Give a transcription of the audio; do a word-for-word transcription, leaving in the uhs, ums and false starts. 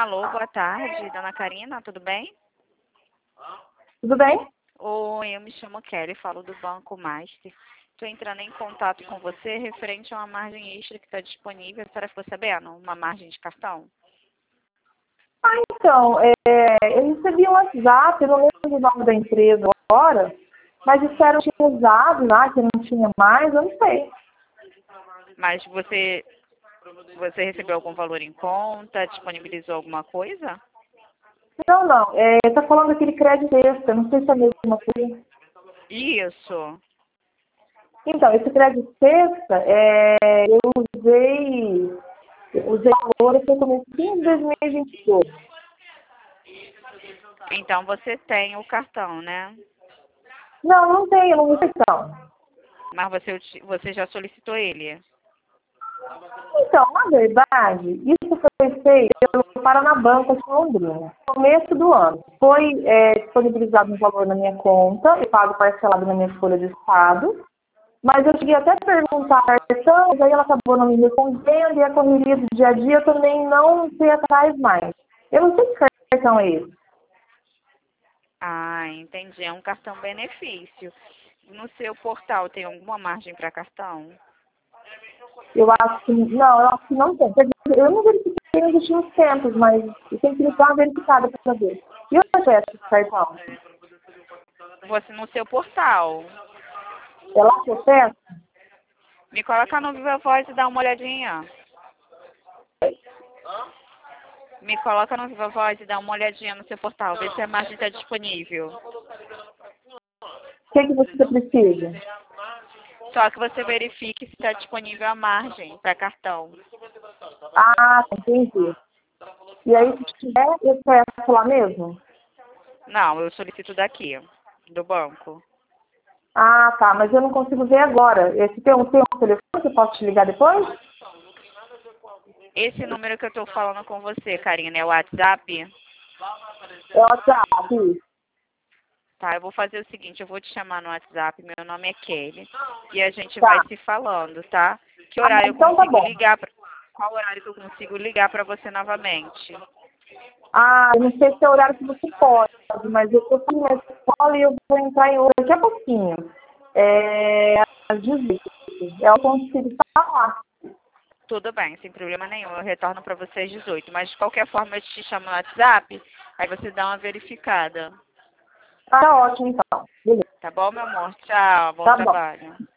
Alô, boa tarde, dona Karina, tudo bem? Tudo bem? Oi, eu me chamo Kelly, falo do Banco Master. Estou entrando em contato com você referente a uma margem extra que está disponível. A senhora ficou sabendo? Uma margem de cartão? Ah, então, é, eu recebi um WhatsApp, eu não lembro o nome da empresa agora, mas disseram que tinha usado lá, que não tinha mais, eu não sei. Mas você, você recebeu algum valor em conta? Disponibilizou alguma coisa? Não, não, é, tá falando daquele crédito extra, não sei se é a mesma coisa. Isso. Então, esse crédito extra, é, eu usei, eu usei o valor, foi comecinho de dois mil e vinte e dois. Então você tem o cartão, né? Não, não tenho, não usei não. Mas você, uti- você já solicitou ele? Então, na verdade, isso foi feito pelo Paraná Banco de Londrina, no começo do ano. Foi é, disponibilizado um valor na minha conta, eu pago parcelado na minha folha de estado, mas eu cheguei até a perguntar a cartão, mas aí ela acabou não me respondendo, e a correria do dia a dia eu também não fui atrás mais. Eu não sei que cartão é esse. Ah, entendi. É um cartão benefício. No seu portal tem alguma margem para cartão? Eu acho que, não, eu acho que não tem. Quer dizer, eu não verifiquei nos últimos tempos, mas eu tenho que dar uma verificada para saber. E eu acesso esse cartão? Você no seu portal. É lá que eu peço? Me coloca no Viva Voz e dá uma olhadinha. Me coloca no Viva Voz e dá uma olhadinha no seu portal. Vê se a margem está disponível. O que, que você precisa? Só que você verifique se está disponível a margem para cartão. Ah, entendi. E aí, se tiver, eu peço lá mesmo? Não, eu solicito daqui, do banco. Ah, tá, mas eu não consigo ver agora. Esse tem um, tem um telefone que eu posso te ligar depois? Esse número que eu estou falando com você, Karina, é o WhatsApp? É o WhatsApp, isso. Tá, eu vou fazer o seguinte, eu vou te chamar no WhatsApp, meu nome é Kelly, e a gente vai Tá. se falando, tá? Que Ah, horário eu então tá consigo bom. ligar pra... Qual horário que eu consigo ligar para você novamente? Ah, eu não sei se é o horário que você pode, mas eu estou aqui na escola e eu vou entrar em outra daqui a pouquinho. É às dezoito. Eu consigo falar. Tudo bem, sem problema nenhum, eu retorno para você às dezoito, mas de qualquer forma eu te chamo no WhatsApp, aí você dá uma verificada. Tá ótimo, então. Beleza. Tá bom, meu amor? Tchau, bom Tá bom. trabalho.